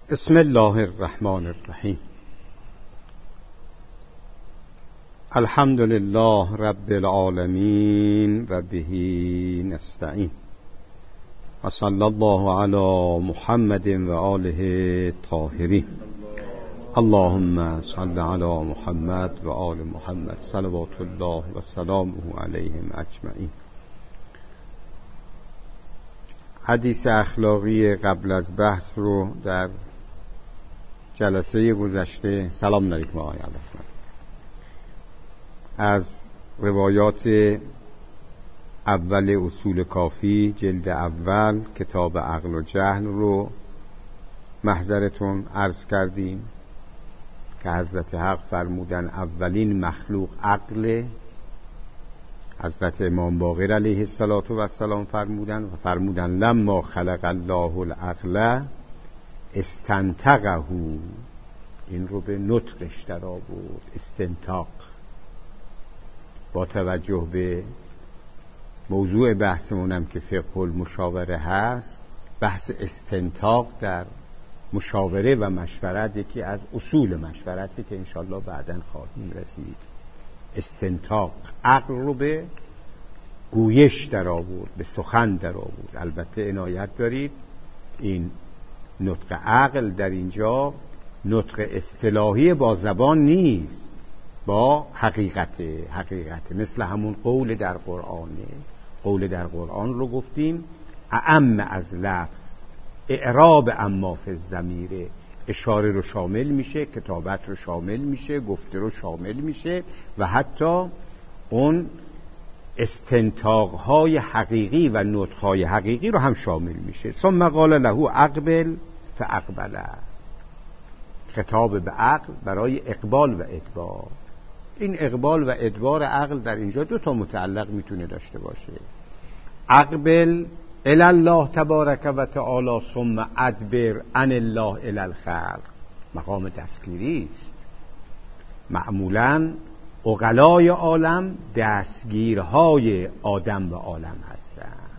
بسم الله الرحمن الرحیم. الحمد لله رب العالمین و به نستعین و صلی الله علی محمد و آله طاهرین. اللهم صل علی محمد و آل محمد صلوات الله و سلامه علیهم اجمعین. حدیث اخلاقی قبل از بحث رو در جلسه گذشته سلام علیکم آقای علفمند از روایات اول اصول کافی جلد اول کتاب عقل و جهل رو محضرتون عرض کردیم که حضرت حق فرمودن اولین مخلوق عقل. حضرت امام باقر علیه السلام فرمودن لما خلق الله العقل استنطقه، این رو به نطقش در آورد، استنطاق. با توجه به موضوع بحثمونم که فقه المشاوره هست، بحث استنطاق در مشاوره و مشورت یکی از اصول مشورتی که انشالله بعداً خواهیم رسید. استنطاق عقل رو به گویش در آورد، به سخن در آورد. البته عنایت دارید این نطق عقل در اینجا نطق اصطلاحی با زبان نیست، با حقیقت مثل همون قول در قرآنه. قول در قرآن رو گفتیم اعم از لفظ، اعراب اما فی الضمیر، اشاره رو شامل میشه، کتابت رو شامل میشه، گفته رو شامل میشه و حتی اون استنطاق‌های حقیقی و نطق‌های حقیقی رو هم شامل میشه. ثم قال له اقبل فاقبل، خطاب به عقل برای اقبال و ادبار. این اقبال و ادبار عقل در اینجا دو تا متعلق میتونه داشته باشه. اقبل الی الله تبارک و تعالی ثم ادبر عن الله الی الخلق، مقام دستگیری است. معمولاً عقلای عالم دستگیرهای آدم و عالم هستند.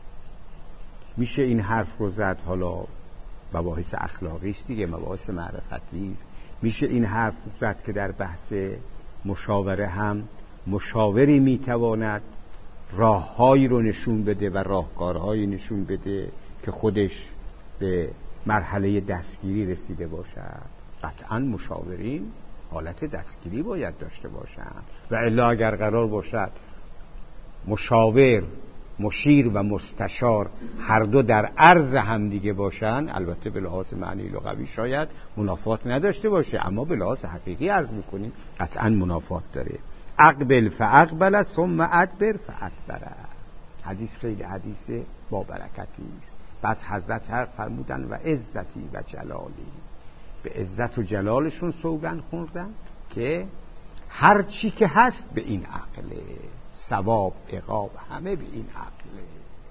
میشه این حرف رو زد، حالا مباحث اخلاقی است دیگه، مباحث معرفتی است. میشه این حرف زد که در بحث مشاوره هم مشاوری میتواند راههایی رو نشون بده و راهکارهایی نشون بده که خودش به مرحله دستگیری رسیده باشد. قطعاً مشاورین حالت دستگیری باید داشته باشند و الا اگر قرار باشد مشاور، مشیر و مستشار هر دو در عرض هم دیگه باشن، البته به لحاظ معنی لغوی شاید منافات نداشته باشه، اما به لحاظ حقیقی عرض میکنیم قطعا منافات داره. اقبل فاقبل ثم ادبر فادبر. حدیث خیلی حدیث با برکتی است. پس حضرت حق فرمودن و عزتی و جلالی، به عزت و جلالشون سوگند خوردن که هر چی که هست به این عقله، ثواب عقاب همه به این عقله.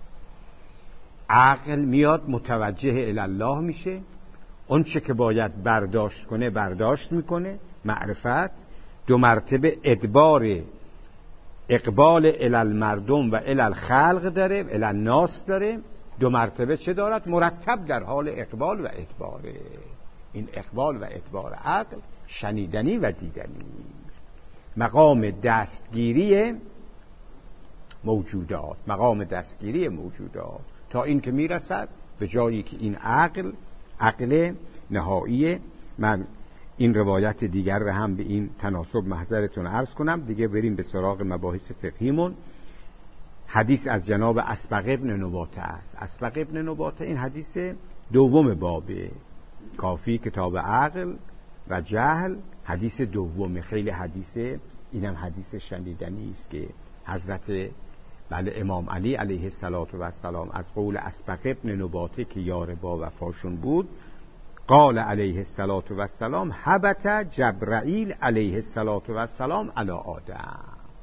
عقل میاد متوجه الی الله میشه، اون چه که باید برداشت کنه برداشت میکنه. معرفت دو مرتبه ادبار، اقبال الی المردم و الی الخلق داره، الی الناس داره. دو مرتبه چه دارد؟ مرتب در حال اقبال و ادباره. این اقبال و ادبار عقل شنیدنی و دیدنی، مقام دستگیری موجودات، مقام دستگیری موجودات، تا این که میرسد به جایی که این عقل نهاییه. من این روایت دیگر رو هم به این تناسب محضرتون عرض کنم دیگه، بریم به سراغ مباحث فقهیمون. حدیث از جناب اسبغ ابن نباته است. اسبغ ابن نباته این حدیث دوم بابه کافی، کتاب عقل و جهل، حدیث دوم. خیلی حدیثه، اینم حدیث شنیدنی است که حضرت امام علی علیه السلام از قول اسبغ ابن نباته که یار با وفاشون بود، قال علیه السلام حبت جبرائیل علیه السلام علی آدم.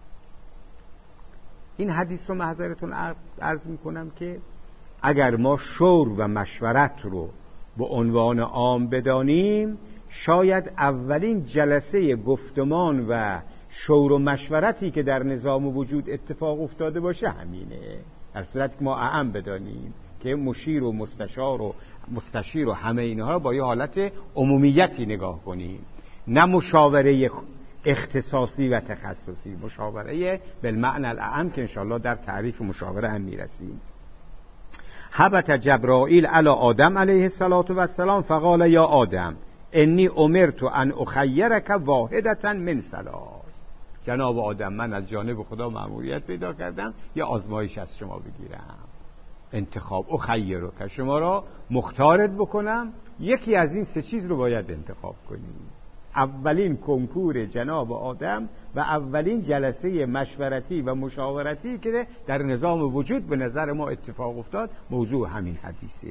این حدیث رو محضرتون عرض میکنم که اگر ما شور و مشورت رو به عنوان عام بدانیم، شاید اولین جلسه گفتمان و شور و مشورتی که در نظام وجود اتفاق افتاده باشه همینه. در صورت که ما اعم بدانیم که مشیر و مستشیر و همه اینها رو با یه حالت عمومیتی نگاه کنیم، نه مشاوره اختصاصی و تخصصی، مشاوره بالمعنى الاعم که انشاءالله در تعریف مشاوره هم میرسیم. هبط جبرائیل علی آدم علیه السلام فقال یا آدم انی امرت ان اخیرک واحدة من ثلاث. جناب آدم، من از جانب خدا مأموریت پیدا کردم یا آزمایش از شما بگیرم، انتخاب اخیرک، شما را مختارت بکنم، یکی از این سه چیز رو باید انتخاب کنیم. اولین کنکور جناب آدم و اولین جلسه مشورتی و مشاورتی که در نظام وجود به نظر ما اتفاق افتاد موضوع همین حدیثه.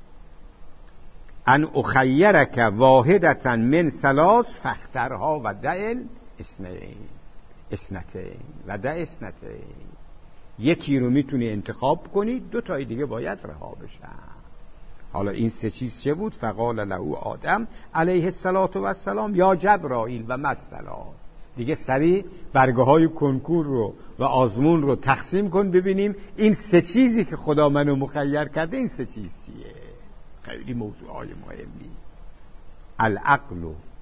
ان اخیرک واحدة من ثلاث فاخترها و دع اثنتین و دع اثنتین. یکی رو میتونی انتخاب کنی، دو تای دیگه باید رها بشن. حالا این سه چیز چه بود؟ فقال له آدم علیه السلام یا جبرائیل و مثلا. دیگه سریع برگه های کنکور رو و آزمون رو تقسیم کن ببینیم این سه چیزی که خدا منو مخیر کرده این سه چیز چیه. خیلی موضوع های مهمی، العقل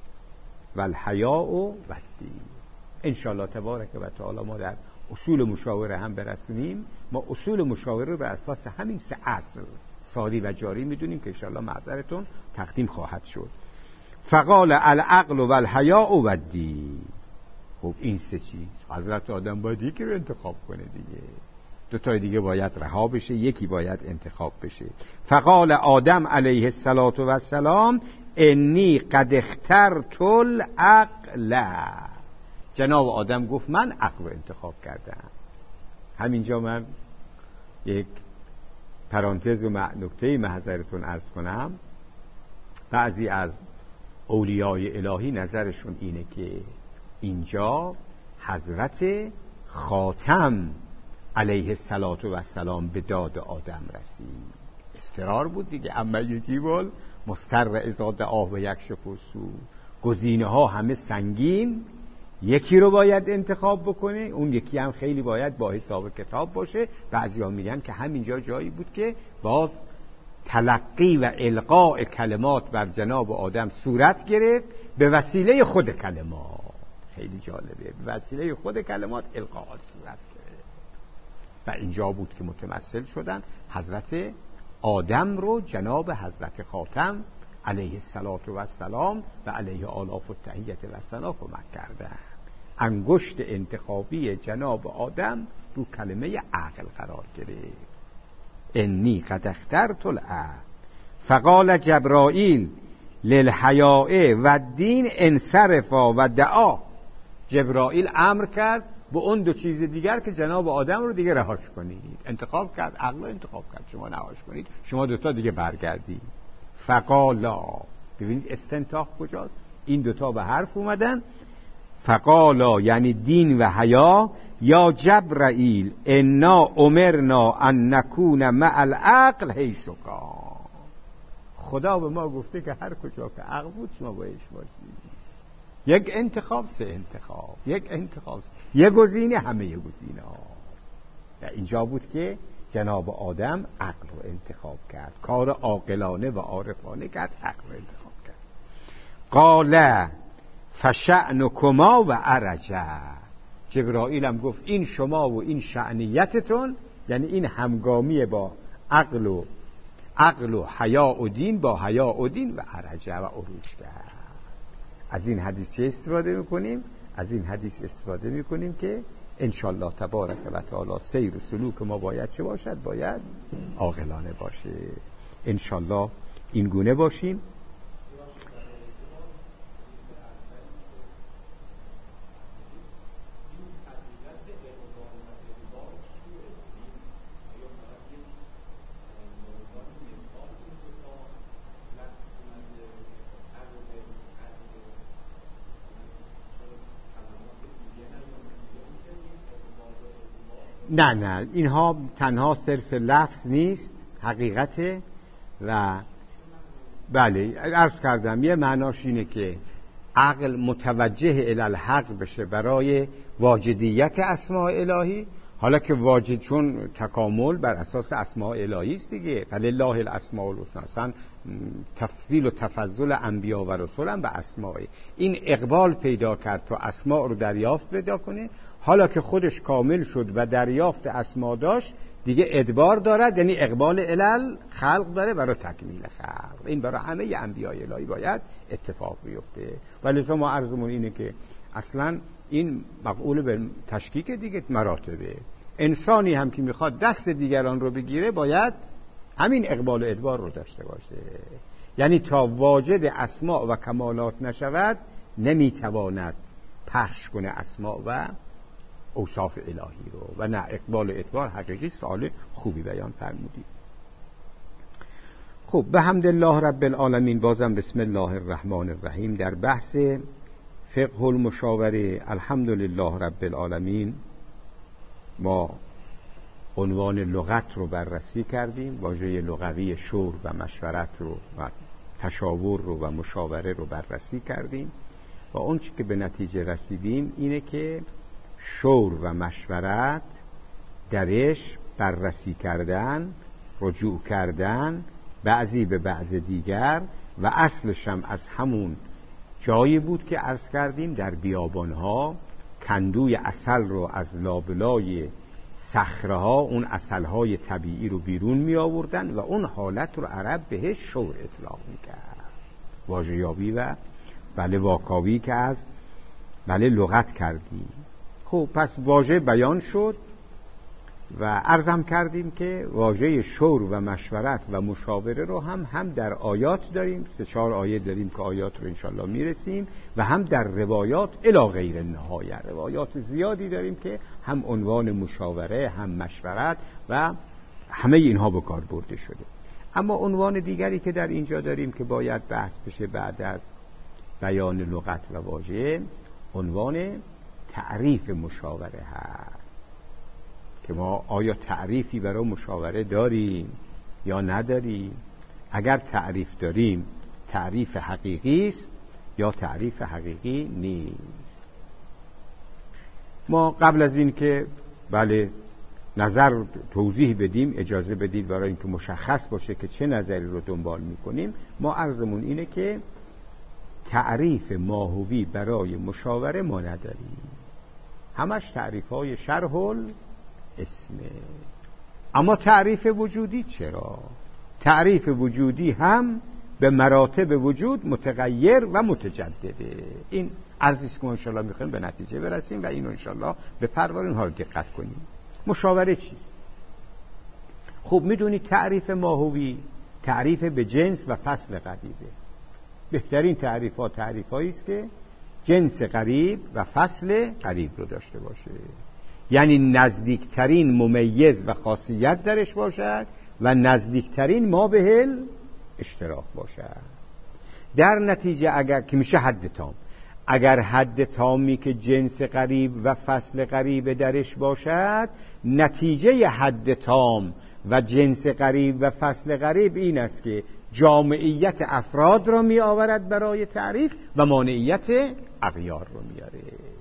و الحیاء و الدین. انشاءالله تبارک و تعالی ما در اصول مشاوره هم برسونیم. ما اصول مشاوره رو بر اساس همین سه اصل ساری و جاری میدونیم که انشاءالله معذرتون تقدیم خواهد شد. فقال العقل و الحیاء و الدین. خب این سه چیز حضرت آدم باید یکی رو انتخاب کنه دیگه، دو تای دیگه باید رها بشه، یکی باید انتخاب بشه. فقال آدم علیه السلام انی قد اخترت العقل. جناب آدم گفت من عقل رو انتخاب کردم. همینجا من یک پرانتز و نکته محضرتون عرض کنم. بعضی از اولیای الهی نظرشون اینه که اینجا حضرت خاتم علیه السلام به داد آدم رسید. استقرار بود دیگه، اما یجیبال مستر اذا دعاه و یکشف السوء. گزینه ها همه سنگین، یکی رو باید انتخاب بکنه، اون یکی هم خیلی باید با حساب کتاب باشه. بعضیا میگن که همینجا جایی بود که باز تلقی و القاء کلمات بر جناب آدم صورت گرفت به وسیله خود کلمات. خیلی جالبه، به وسیله خود کلمات القاءات صورت گرفت و اینجا بود که متمثل شدن حضرت آدم رو جناب حضرت خاتم علیه السلام و علیه آلاف التحیت و ثنا کمک کردن. انگشت انتخابی جناب آدم رو کلمه عقل قرار گرفت. انی قد اخترت العقل. فقال جبرائیل للحیاء و الدین انصرفا و دعا. جبرائیل امر کرد به اون دو چیز دیگر که جناب آدم رو دیگه رهاش کنید. انتخاب کرد، عقل رو انتخاب کرد، شما رهاش کنید، شما دوتا دیگه برگردید. فقالا، ببینید استنتاق کجاست؟ این دوتا به حرف اومدن. فقالا یعنی دین و حیا یا جبرائیل انا امرنا ان نکون مع العقل حیث کان. خدا به ما گفته که هر کجا که عقل بود شما بایش باشید. یک انتخاب، سه انتخاب، یک انتخاب، یک گزینه، همه گزینه ها. اینجا بود که جناب آدم عقل رو انتخاب کرد، کار عاقلانه و عارفانه کرد، عقل رو انتخاب کرد. قال فشأنکما و ارجع. جبرائیل هم گفت این شما و این شأنیتتون، یعنی این همگامی با عقل و حیا و دین، با حیا و دین و ارجع و عروج کرد. از این حدیث چه استفاده میکنیم؟ از این حدیث استفاده میکنیم که انشالله تبارک و تعالی سیر و سلوک ما باید چه باشد؟ باید عاقلانه باشه. انشالله این گونه باشیم. نه اینها تنها صرف لفظ نیست، حقیقته. و بله عرض کردم یه معناش اینه که عقل متوجه الی الحق بشه برای واجدیت اسماء الهی. حالا که واجد، چون تکامل بر اساس اسماء الهی است دیگه، فلله الاسماء الحسنی، اصلا تفضیل و تفضل انبیا و رسول هم به اسماء، این اقبال پیدا کرد تا اسماء رو دریافت پیدا کنه. حالا که خودش کامل شد و دریافت اسماء داشت دیگه ادبار دارد، یعنی اقبال الال خلق داره برای تکمیل خلق. این برای همه انبیای الهی باید اتفاق بیفته. ولی ما عرضمون اینه که اصلا این مقول به تشکیک دیگه مراتبه. انسانی هم که میخواد دست دیگران رو بگیره باید همین اقبال و ادبار رو داشته باشه، یعنی تا واجد اسماء و کمالات نشود نمیتواند پخش کنه اسماء و اوصاف الهی رو. و نه، اقبال و ادبار حقیقی سوال خوبی بیان فرمودید. خب، به حمد الله رب العالمین. بازم بسم الله الرحمن الرحیم. در بحث فقه المشاوره الحمدلله رب العالمین ما عنوان لغت رو بررسی کردیم، واژه لغوی شور و مشورت رو و تشاور رو و مشاوره رو بررسی کردیم و اون چی که به نتیجه رسیدیم اینه که شور و مشورت درش بررسی کردن، رجوع کردن بعضی به بعض دیگر و اصلش هم از همون جایی بود که عرض کردیم در بیابانها کندوی عسل رو از لابلای صخره ها، اون عسلهای طبیعی رو بیرون می آوردن و اون حالت رو عرب بهش شور اطلاق می کرد. واژه یابی و واکاوی که از لغت کردیم. خب پس واژه بیان شد و عرضم کردیم که واژه شور و مشورت و مشاوره رو هم در آیات داریم، 3-4 آیه داریم که آیات رو انشالله میرسیم، و هم در روایات الی غیر النهایه، روایات زیادی داریم که هم عنوان مشاوره هم مشورت و همه اینها به کار برده شده. اما عنوان دیگری که در اینجا داریم که باید بحث بشه بعد از بیان لغت و واژه، عنوان تعریف مشاوره هست که ما آیا تعریفی برای مشاوره داریم یا نداریم. اگر تعریف داریم تعریف حقیقی است یا تعریف حقیقی نیست. ما قبل از این که نظر توضیح بدیم اجازه بدید برای اینکه مشخص باشه که چه نظری رو دنبال میکنیم. ما عرضمون اینه که تعریف ماهوی برای مشاوره ما نداریم، همش تعریف های شرح اسمه. اما تعریف وجودی چرا؟ تعریف وجودی هم به مراتب وجود متغیر و متجدده. این عرضیست که ما انشاءالله میخوایم به نتیجه برسیم و اینو انشاءالله به پرور اینها رو دقت کنیم. مشاوره چیست؟ خب میدونید تعریف ماهوی تعریف به جنس و فصل قریبه. بهترین تعریف‌هایی است که جنس قریب و فصل قریب رو داشته باشه، یعنی نزدیکترین ممیز و خاصیت درش باشد و نزدیکترین ما بهل اشتراک باشد. در نتیجه اگر که میشه حد تام، اگر حد تامی که جنس قریب و فصل قریب درش باشد، نتیجه حد تام و جنس قریب و فصل قریب این است که جامعیت افراد را می آورد برای تعریف و مانعیت اغیار رو میاره.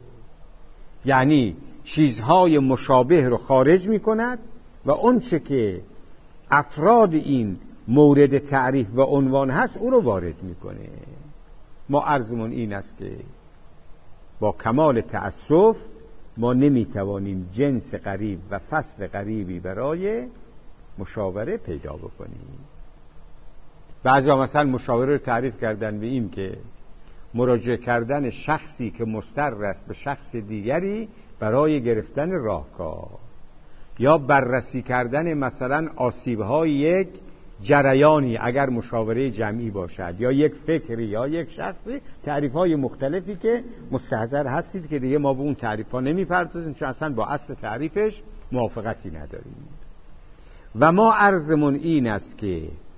یعنی چیزهای مشابه رو خارج می کند و اون چه که افراد این مورد تعریف و عنوان هست او رو وارد می کنه. ما عرضمون این است که با کمال تأسف ما نمی توانیم جنس قریب و فصل قریبی برای مشاوره پیدا بکنیم. بعضا مثلا مشاوره رو تعریف کردن به این که مراجعه کردن شخصی که مضطر است به شخص دیگری برای گرفتن راهکار، یا بررسی کردن مثلا آسیب‌های یک جریانی اگر مشاوره جمعی باشد، یا یک فکری یا یک شخصی، تعریف‌های مختلفی که مستحضر هستید که دیگه ما به اون تعریف‌ها نمی‌پردازیم چون اصلا با اصل تعریفش موافقتی نداریم. و ما عرضمون این است که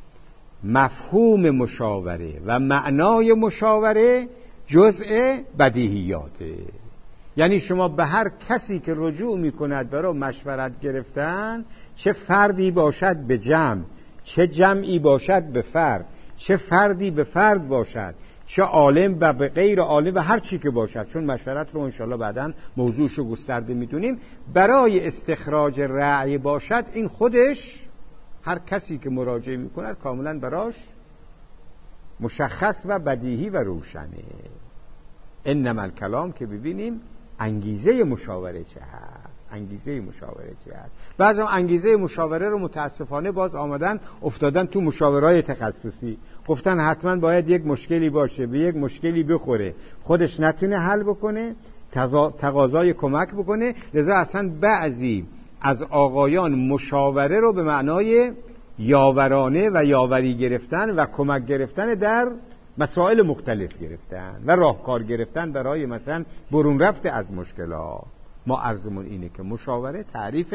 مفهوم مشاوره و معنای مشاوره جزء بدیهیاته. یعنی شما به هر کسی که رجوع میکند برای مشورت گرفتن، چه فردی باشد به جمع، چه جمعی باشد به فرد، چه فردی به فرد باشد، چه عالم و به غیر عالم و هر چی که باشد، چون مشورت رو انشاءالله بعداً موضوعشو گسترده میدونیم، برای استخراج رأی باشد، این خودش هر کسی که مراجعه میکنه کاملا براش مشخص و بدیهی و روشنه. انما الکلام که ببینیم انگیزه مشاوره چه هست، انگیزه مشاوره چه هست. بعضی انگیزه مشاوره رو متاسفانه باز آمدن افتادن تو مشاورهای تخصصی، گفتن حتما باید یک مشکلی باشه، به یک مشکلی بخوره، خودش نتونه حل بکنه، تقاضای کمک بکنه. لذا اصلا بعضی از آقایان مشاوره رو به معنای یاورانه و یاوری گرفتن و کمک گرفتن در مسائل مختلف گرفتن و راهکار گرفتن برای مثلا برون رفت از مشکلات. ما عرضمون اینه که مشاوره تعریف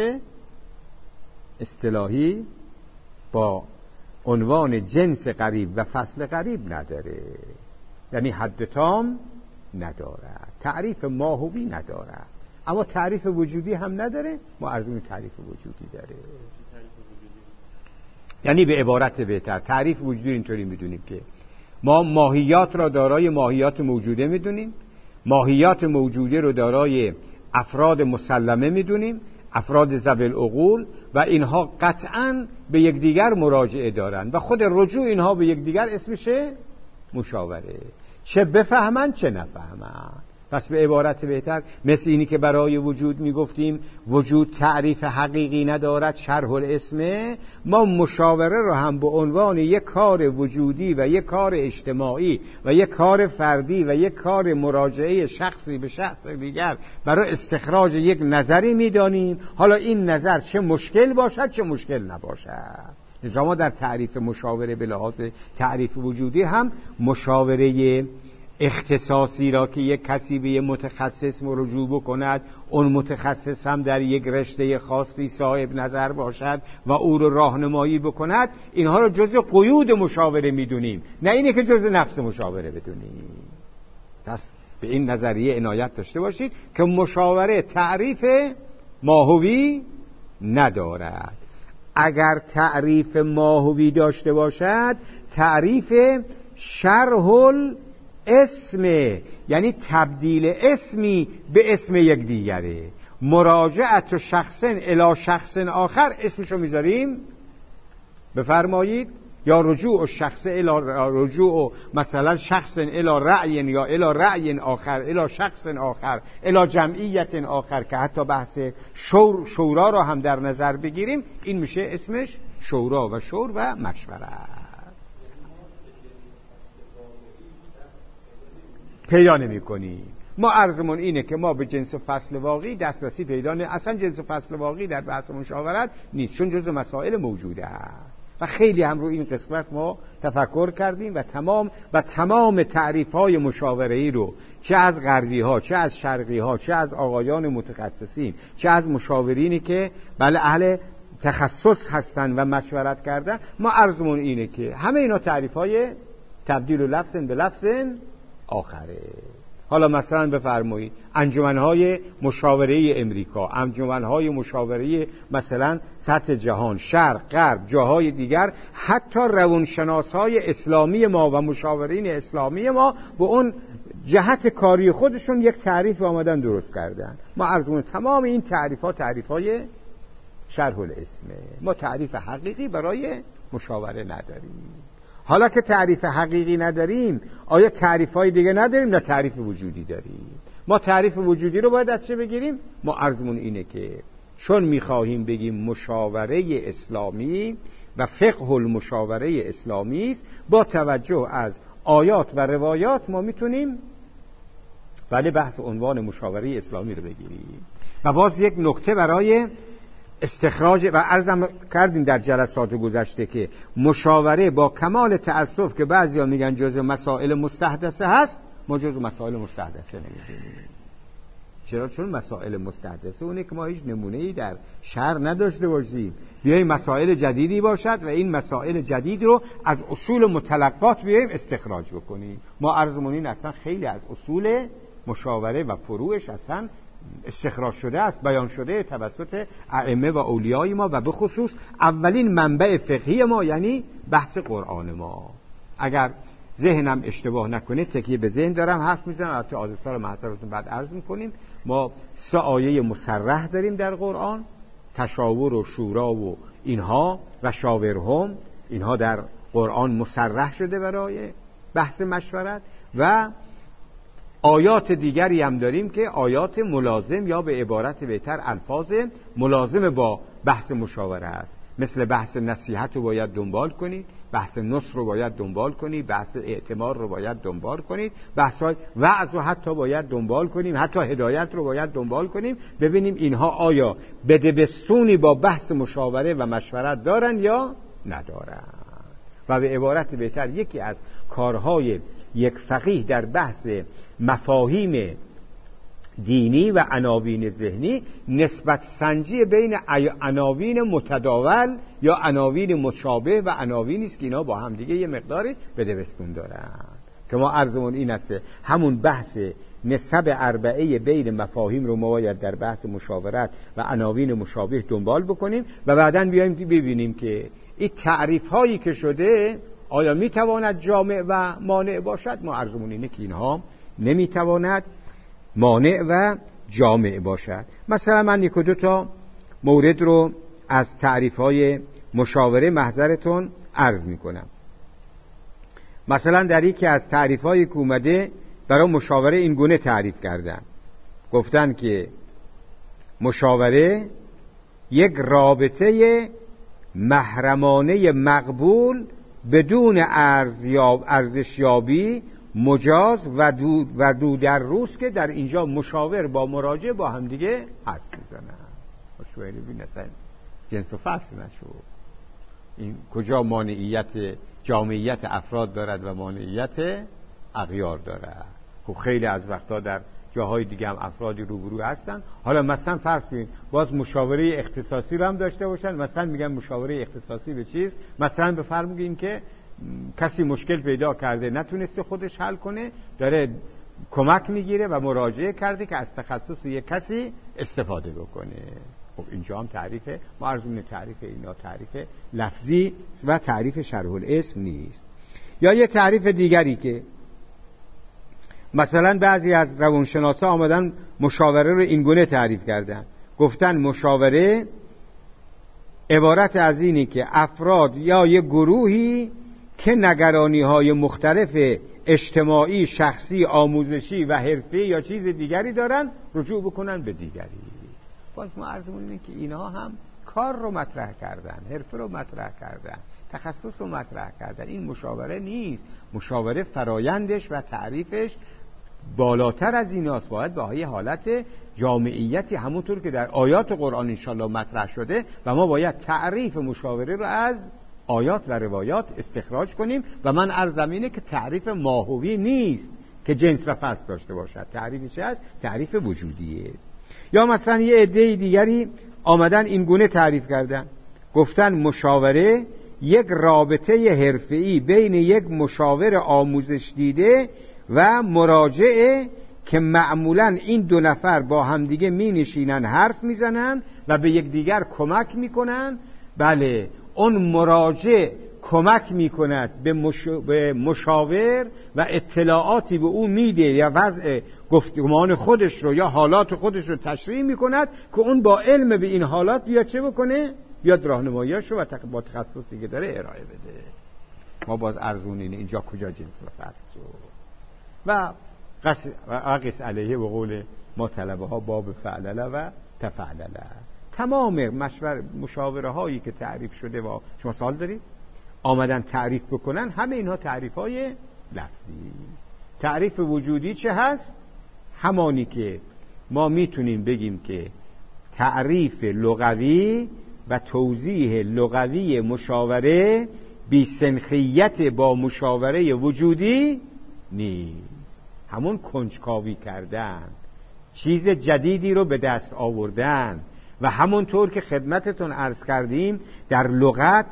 اصطلاحی با عنوان جنس قریب و فصل قریب نداره، یعنی حد تام ندارد، تعریف ماهوی ندارد، اما تعریف وجودی هم نداره. ما عرضمون تعریف وجودی داره. یعنی به عبارت بهتر تعریف وجودی اینطوری میدونیم که ما ماهیات را دارای ماهیات موجوده میدونیم، ماهیات موجوده رو دارای افراد مسلمه میدونیم، افراد ذوی العقول، و اینها قطعاً به یکدیگر مراجعه دارن و خود رجوع اینها به یکدیگر اسمشه مشاوره، چه بفهمن چه نفهمن. پس به عبارت بهتر مثل اینی که برای وجود میگفتیم وجود تعریف حقیقی ندارد، شرح الاسم، ما مشاوره رو هم به عنوان یک کار وجودی و یک کار اجتماعی و یک کار فردی و یک کار مراجعه شخصی به شخص دیگر برای استخراج یک نظری میدانیم، حالا این نظر چه مشکل باشد چه مشکل نباشد. لذا ما در تعریف مشاوره به لحاظ تعریف وجودی هم مشاوره اختصاصی را که یک کسی به یک متخصص رجوع بکند، اون متخصص هم در یک رشته خاصی صاحب نظر باشد و او رو راهنمایی بکند، اینها رو جزء قیود مشاوره میدونیم، نه اینه که جزء نفس مشاوره بدونیم. پس به این نظریه عنایت داشته باشید که مشاوره تعریف ماهوی ندارد. اگر تعریف ماهوی داشته باشد، تعریف شرح اسم، یعنی تبدیل اسمی به اسم یک دیگره. مراجعت شخص الی شخص آخر اسمشو میذاریم، بفرمایید، یا رجوع شخص الی رجوع مثلا شخص الی رأی یا الی رأی آخر الی شخص آخر الی جمعیت آخر، که حتی بحث شورا را هم در نظر بگیریم، این میشه اسمش شورا و شور و مشورت. پیدا نمی کنیم. ما عرضمون اینه که ما به جنس فصل واقعی دسترسی پیدا نمی، اصلا جنس فصل واقعی در بحث مشاورت نیست، چون جزء مسائل موجوده است و خیلی هم رو این قسمت ما تفکر کردیم و تمام تعریف‌های مشاوره‌ای رو چه از غربی‌ها چه از شرقی‌ها چه از آقایان متخصصین چه از مشاورینی که بله اهل تخصص هستن و مشورت کردن، ما عرضمون اینه که همه اینا تعریف‌های تبدیل لفظ به لفظ آخره. حالا مثلا بفرمایید انجمنهای مشاوره امریکا، انجمنهای مشاوره مثلا سطح جهان، شرق، غرب، جاهای دیگر، حتی روانشناسهای اسلامی ما و مشاورین اسلامی ما به اون جهت کاری خودشون یک تعریف آمدن درست کردن. ما عرضمون تمام این تعریف‌ها تعریف‌های شرح الاسمه. ما تعریف حقیقی برای مشاوره نداریم. حالا که تعریف حقیقی نداریم، آیا تعریف‌های دیگه نداریم؟ نه، تعریف وجودی داریم. ما تعریف وجودی رو باید از چه بگیریم؟ ما عرضمون اینه که چون می‌خواهیم بگیم مشاوره اسلامی و فقه المشاوره اسلامی است، با توجه از آیات و روایات ما میتونیم ولی بحث عنوان مشاوره اسلامی رو بگیریم. و باز یک نکته برای استخراج و عرضم کردیم در جلسات گذشته که مشاوره با کمال تأسف که بعضیا میگن جزء مسائل مستحدثه هست، ما جزء مسائل مستحدثه نمیدونیم. چرا؟ چون مسائل مستحدثه اونه که ما هیچ نمونه‌ای در شرع نداشته باشیم، بیاییم مسائل جدیدی باشد و این مسائل جدید رو از اصول متلقات بیاییم استخراج بکنیم. ما عرضمون این اصلا خیلی از اصول مشاوره و فروعش اصلا استخراج شده است، بیان شده توسط ائمه و اولیای ما و به خصوص اولین منبع فقهی ما یعنی بحث قرآن ما. اگر ذهنم اشتباه نکنه، تکیه به ذهن دارم حرف میزنم. البته آدرس‌ها رو محضرتون بعد عرض میکنیم. ما 3 آیه مصرح داریم در قرآن، تشاور و شورا و اینها و شاورهم، اینها در قرآن مصرح شده برای بحث مشورت. و آیات دیگری هم داریم که آیات ملازم یا به عبارت بهتر الفاظ ملازم با بحث مشاوره است، مثل بحث نصیحت رو باید دنبال کنید، بحث نصح رو باید دنبال کنید، بحث اعتماد رو باید دنبال کنید، بحث وعظ رو حتی باید دنبال کنیم، حتی هدایت رو باید دنبال کنیم، ببینیم اینها آیا بدبستونی با بحث مشاوره و مشورت دارن یا ندارن. و به عبارت بهتر یکی از کارهای یک فقیه در بحث مفاهیم دینی و عناوین ذهنی نسبت سنجی بین عناوین متداول یا عناوین مشابه و عناوینی است که اینا با هم دیگه یه مقداری بدبستون دارن. که ما عرضمون این است همون بحث نسب اربعه بین مفاهیم رو ما باید در بحث مشاورت و عناوین مشابه دنبال بکنیم و بعداً بیایم ببینیم که این تعریف هایی که شده آیا میتواند جامع و مانع باشد. ما عرضمون اینه که اینها نمیتواند مانع و جامع باشد. مثلا من 1-2 تا مورد رو از تعریف‌های مشاوره محضرتون عرض میکنم. مثلا در یکی از تعریف‌هایی که اومده برای مشاوره این گونه تعریف کردن، گفتن که مشاوره یک رابطه محرمانه مقبول بدون ارزشیابی مجاز و دو در روز که در اینجا مشاور با مراجع با هم دیگه حرف میزنن. شویلی بین اصلا جنس و فصل نشو. این کجا مانعیت جامعیت افراد دارد و مانعیت اغیار دارد. خب خیلی از وقتا در جاهای دیگه هم افرادی روبرو هستن. حالا مثلا فرض کنید باز مشاوره اختصاصی رو هم داشته باشن. مثلا میگن مشاوره اختصاصی به چیز، مثلا بفرمایید که کسی مشکل پیدا کرده نتونسته خودش حل کنه، داره کمک میگیره و مراجعه کرده که از تخصص یک کسی استفاده بکنه. خب اینجا هم تعریف ما عرضمون تعریف اینا تعریف لفظی و تعریف شرح الاسم نیست. یا یه تعریف دیگری که مثلا بعضی از روانشناسا آمدن مشاوره رو اینگونه تعریف کردن، گفتن مشاوره عبارت از اینی که افراد یا یه گروهی که نگرانی‌های مختلف اجتماعی، شخصی، آموزشی و حرفی یا چیز دیگری دارن رجوع بکنن به دیگری. باز ما عرضمون اینه که اینها هم کار رو مطرح کردن، حرفه رو مطرح کردن، تخصص رو مطرح کردن. این مشاوره نیست. مشاوره فرایندش و تعریفش بالاتر از ایناست، باید به حالت جامعیتی همونطور که در آیات قرآن انشالله مطرح شده و ما باید تعریف مشاوره رو از آیات و روایات استخراج کنیم. و من عرضم اینه که تعریف ماهوی نیست که جنس و فصل داشته باشد، تعریفی چه است؟ تعریف وجودیه. یا مثلا یه عده دیگری آمدن این گونه تعریف کردن، گفتن مشاوره یک رابطه حرفه‌ای بین یک مشاور آموزش دیده و مراجعه که معمولاً این 2 نفر با همدیگه می نشینن، حرف می زنن و به یک دیگر کمک می کنن. بله، اون مراجع کمک می کند به مشاور و اطلاعاتی به او میده یا وضع گفتمان خودش رو یا حالات خودش رو تشریح می کند که اون با علم به این حالات بیاد چه بکنه؟ بیاد راهنمایی‌اش رو و با تخصصی که داره ارائه بده. ما باز ارزون اینه اینجا کجا جنس و فصل شد و قص علیه و قول ما طلبه ها باب فعلله و تفعلله. تمام مشاوره هایی که تعریف شده و شما سوال دارید آمدن تعریف بکنن، همه اینها تعریف های لفظی. تعریف وجودی چه هست؟ همانی که ما میتونیم بگیم که تعریف لغوی و توضیح لغوی مشاوره بی سنخیت با مشاوره وجودی نیست. همون کنجکاوی کردن، چیز جدیدی رو به دست آوردن و همونطور که خدمتتون عرض کردیم در لغت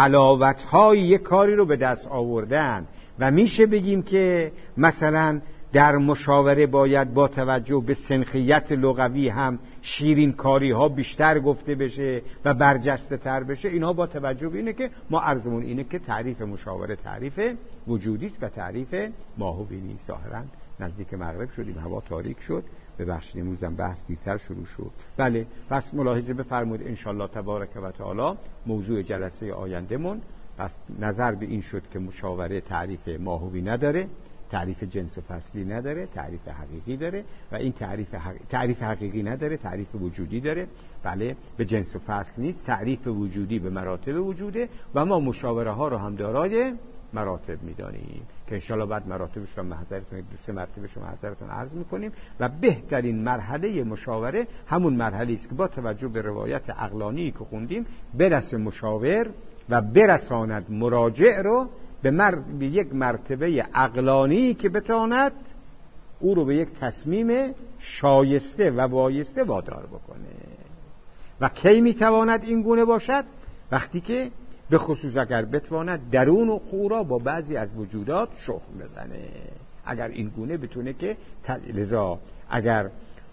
حلاوت‌های یک کاری رو به دست آوردن و میشه بگیم که مثلا در مشاوره باید با توجه به سنخیت لغوی هم شیرین کاری ها بیشتر گفته بشه و برجسته تر بشه. اینها با توجه به اینه که ما عرضمون اینه که تعریف مشاوره تعریف وجودی است و تعریف ماهوی نیست. ظاهرا نزدیک مغرب شدیم، هوا تاریک شد، ببخشید امروزم بحث دیرتر شروع شد. بله، پس ملاحظه بفرمایید انشالله تبارک و تعالی موضوع جلسه آیندهمون پس نظر به این شد که مشاوره تعریف ماهوی نداره، تعریف جنس فصلی نداره، تعریف حقیقی داره و این تعریف حقیقی نداره، تعریف وجودی داره. بله، به جنس و فصل نیست، تعریف وجودی به مراتب وجوده و ما مشاوره ها رو هم دارای مراتب میدانیم که انشالله بعد مراتبش رو محضرتون 2-3 مرتبه شما محضرتون عرض میکنیم. و بهترین مرحله مشاوره همون مرحله است که با توجه به روایت عقلانی که خوندیم برسه مشاور و برساند مراجع رو به یک مرتبه عقلانی که بتواند او رو به یک تصمیم شایسته و وایسته وادار بکنه. و کی میتواند این گونه باشد؟ وقتی که به خصوص اگر بتواند درون و قورا با بعضی از وجودات شخم بزنه. اگر این گونه بتونه که لذا اگر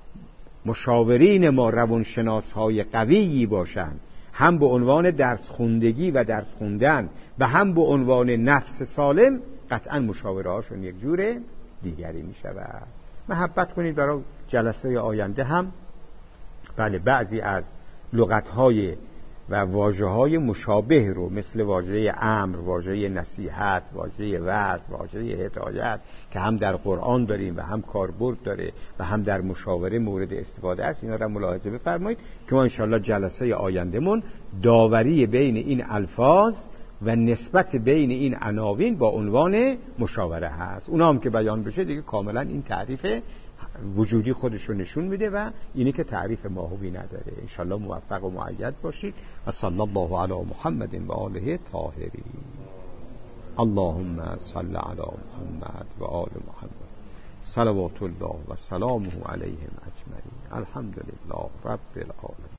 مشاورین ما روانشناس های قویی باشند، هم به عنوان درس خوندگی و درس خوندن و هم به عنوان نفس سالم، قطعا مشاوره هاشون یک جور دیگری می شود. محبت کنید برای جلسه آینده هم بله بعضی از لغت‌های و واژه‌های مشابه رو مثل واژه امر، واژه نصیحت، واژه وعظ، واژه هدایت که هم در قرآن داریم و هم کاربرد داره و هم در مشاوره مورد استفاده است، اینا رو ملاحظه بفرمایید که ما انشاءالله جلسه آیندهمون داوری بین این الفاظ و نسبت بین این عناوین با عنوان مشاوره هست. اونا هم که بیان بشه دیگه کاملا این تعریف وجودی خودش رو نشون میده و اینی که تعریف ماهوی نداره. انشالله موفق و مؤید باشید و صلی الله علی محمد و آله طاهرین. اللهم صل علی محمد و آل محمد صلوات الله و سلامه علیهم اجمعین. الحمدلله رب العالمین.